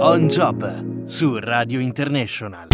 On Job su Radio International.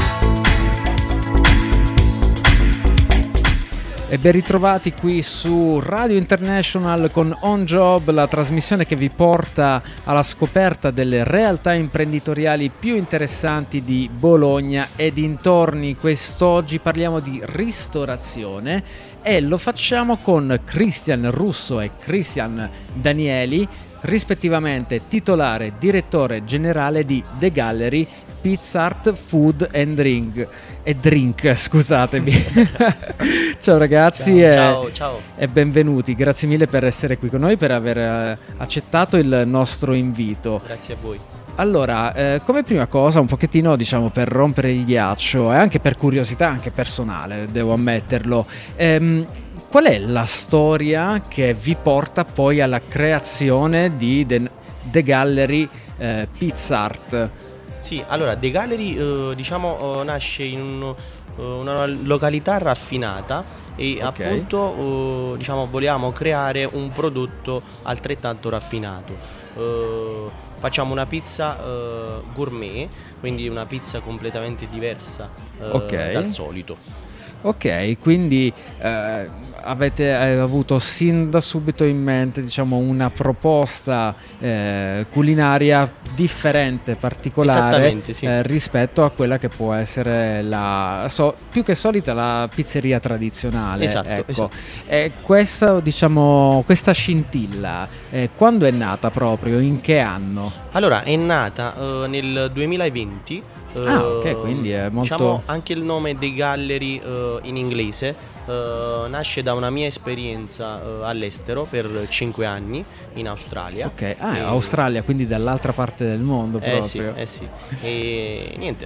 E ben ritrovati qui su Radio International con On Job, la trasmissione che vi porta alla scoperta delle realtà imprenditoriali più interessanti di Bologna e dintorni. Quest'oggi parliamo di ristorazione e lo facciamo con Cristian Russo e Cristian Danieli, rispettivamente titolare e direttore generale di The Gallery Pizza Art Food and Drink, scusatemi. Ciao ragazzi, ciao. E benvenuti, grazie mille per essere qui con noi, per aver accettato il nostro invito. Grazie a voi. Allora, come prima cosa, un pochettino diciamo per rompere il ghiaccio e anche per curiosità anche personale, devo ammetterlo, qual è la storia che vi porta poi alla creazione di The Gallery Pizza Art? Sì, allora The Gallery nasce in una località raffinata e appunto vogliamo creare un prodotto altrettanto raffinato. Facciamo una pizza gourmet, quindi una pizza completamente diversa dal solito. Ok, quindi avete avuto sin da subito in mente, diciamo, una proposta culinaria differente, particolare, sì. Rispetto a quella che può essere più che solita la pizzeria tradizionale. Esatto. E questa scintilla, quando è nata proprio? In che anno? Allora, è nata nel 2020. Ok, quindi è molto... Diciamo anche il nome The Gallery in inglese nasce da una mia esperienza all'estero per 5 anni in Australia. Ok, Australia, quindi dall'altra parte del mondo proprio. Sì. E niente,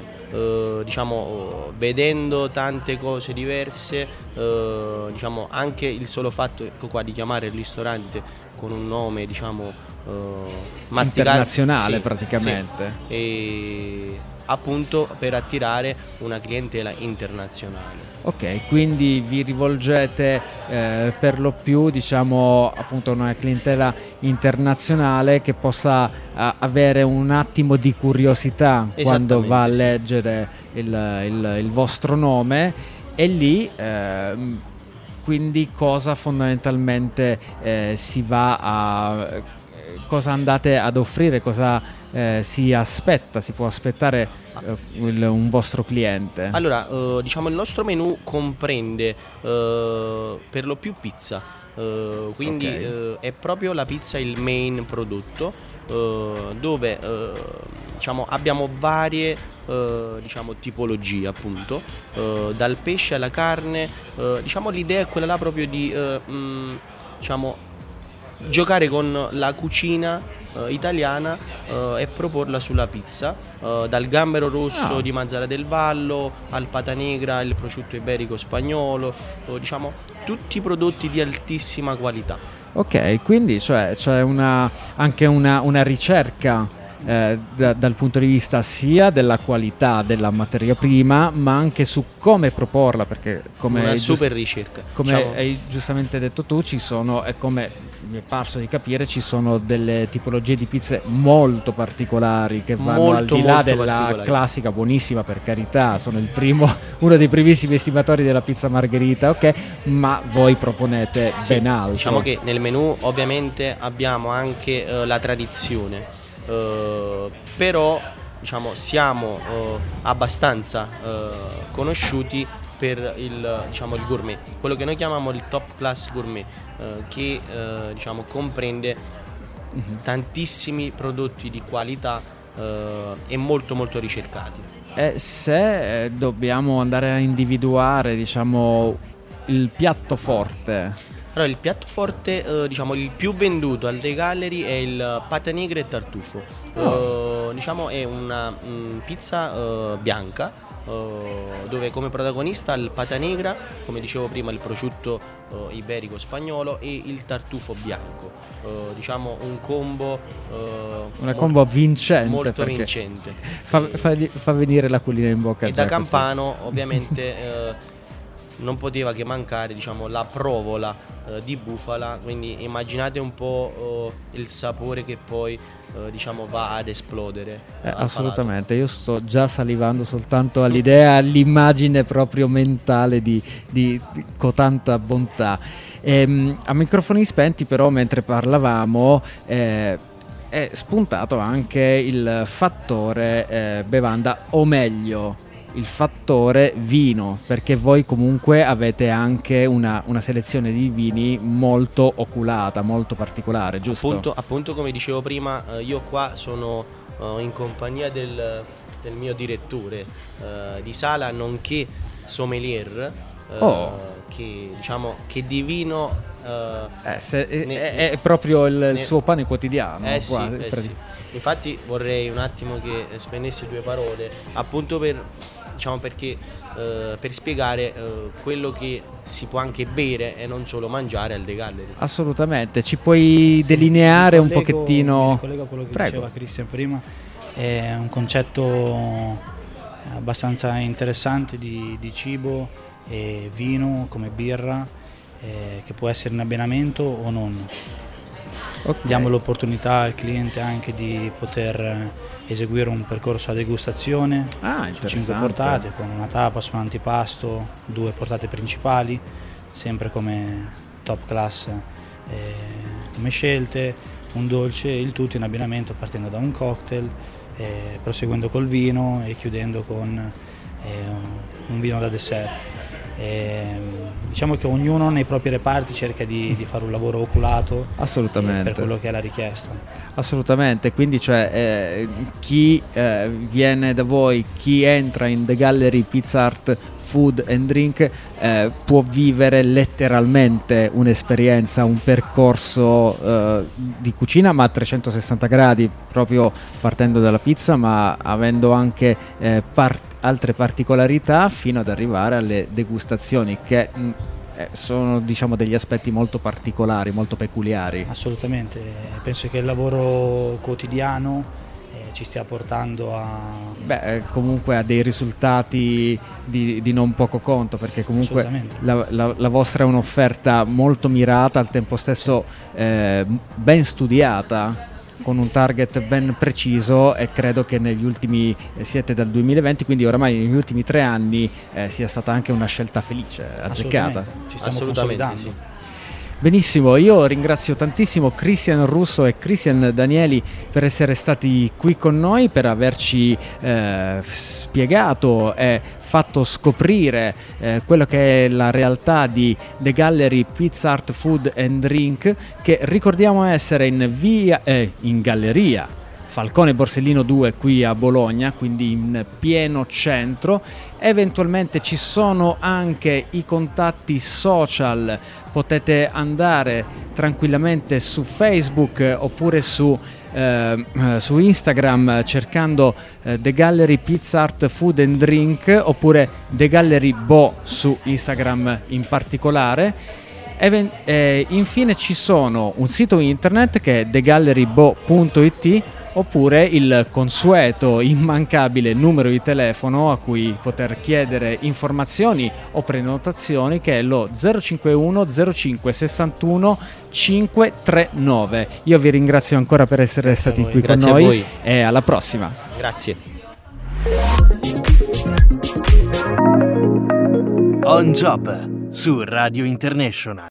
vedendo tante cose diverse, anche il solo fatto, ecco qua, di chiamare il ristorante con un nome, internazionale, praticamente. Sì. E appunto per attirare una clientela internazionale. Ok, quindi vi rivolgete per lo più, appunto, a una clientela internazionale che possa avere un attimo di curiosità quando va a leggere il vostro nome, e lì quindi cosa fondamentalmente si va a... cosa andate ad offrire, cosa si può aspettare un vostro cliente? Allora, il nostro menù comprende per lo più pizza, quindi è proprio la pizza il main prodotto, dove abbiamo varie tipologie, appunto, dal pesce alla carne. L'idea è quella là proprio di giocare con la cucina italiana e proporla sulla pizza, dal gambero rosso di Mazara del Vallo al pata negra, il prosciutto iberico spagnolo, tutti prodotti di altissima qualità. Ok, quindi c'è anche una ricerca dal punto di vista sia della qualità della materia prima, ma anche su come proporla, perché come ricerca. Come hai giustamente detto tu, ci sono, e come mi è parso di capire, ci sono delle tipologie di pizze molto particolari che vanno al di là della classica, buonissima per carità, sono uno dei primissimi estimatori della pizza margherita, ok, ma voi proponete ben altro. Diciamo che nel menù ovviamente abbiamo anche la tradizione, però siamo abbastanza conosciuti per il gourmet, quello che noi chiamiamo il top class gourmet, che comprende tantissimi prodotti di qualità e molto molto ricercati. Se dobbiamo andare a individuare il piatto forte... Allora, il piatto forte, il più venduto al The Gallery è il pata negra e tartufo. È una pizza bianca, dove come protagonista il pata negra, come dicevo prima, il prosciutto iberico spagnolo e il tartufo bianco. Un combo, una combo vincente, molto vincente. Fa venire l'acquolina in bocca. E da campano ovviamente non poteva che mancare, diciamo, la provola di bufala, quindi immaginate un po' il sapore che poi diciamo va ad esplodere. Assolutamente, io sto già salivando soltanto all'idea, all'immagine proprio mentale di cotanta bontà. A microfoni spenti però, mentre parlavamo, è spuntato anche il fattore bevanda, o meglio il fattore vino, perché voi comunque avete anche una selezione di vini molto oculata, molto particolare, giusto? Appunto come dicevo prima, io qua sono in compagnia del mio direttore di sala, nonché sommelier, che diciamo che di vino è proprio il suo pane quotidiano. Sì. Infatti vorrei un attimo che spendessi 2 parole appunto perché per spiegare quello che si può anche bere e non solo mangiare al The Gallery. Assolutamente, ci puoi delineare un pochettino? Mi collego a quello che diceva Christian prima, è un concetto abbastanza interessante di cibo e vino come birra, che può essere in abbinamento o non. Okay. Diamo l'opportunità al cliente anche di poter eseguire un percorso a degustazione su 5 portate, con una tapas, un antipasto, 2 portate principali, sempre come top class come scelte, un dolce, il tutto in abbinamento partendo da un cocktail, proseguendo col vino e chiudendo con un vino da dessert. Diciamo che ognuno nei propri reparti cerca di fare un lavoro oculato. Assolutamente. Per quello che è la richiesta. Assolutamente, quindi chi viene da voi, chi entra in The Gallery Pizza Art Food and Drink può vivere letteralmente un'esperienza, un percorso di cucina, ma a 360 gradi, proprio partendo dalla pizza, ma avendo anche altre particolarità, fino ad arrivare alle degustazioni, che sono, diciamo, degli aspetti molto particolari, molto peculiari. Assolutamente, penso che il lavoro quotidiano ci stia portando comunque a dei risultati di non poco conto, perché comunque la vostra è un'offerta molto mirata, al tempo stesso ben studiata, con un target ben preciso, e credo che negli ultimi, siete dal 2020, quindi oramai negli ultimi 3 anni sia stata anche una scelta felice, azzeccata. Ci stiamo consolidando. Sì. Benissimo, io ringrazio tantissimo Christian Russo e Christian Danieli per essere stati qui con noi, per averci spiegato e fatto scoprire quello che è la realtà di The Gallery Pizza Art Food and Drink, che ricordiamo essere in galleria Falcone Borsellino 2 qui a Bologna, quindi in pieno centro. Eventualmente ci sono anche i contatti social, potete andare tranquillamente su Facebook oppure su Instagram cercando The Gallery Pizza Art Food and Drink, oppure The Gallery Bo su Instagram in particolare. Infine ci sono un sito internet che è thegallerybo.it, oppure il consueto immancabile numero di telefono a cui poter chiedere informazioni o prenotazioni, che è lo 051 05 61 539. Io vi ringrazio ancora per essere stati qui con noi e alla prossima. Grazie. On Job su Radio International.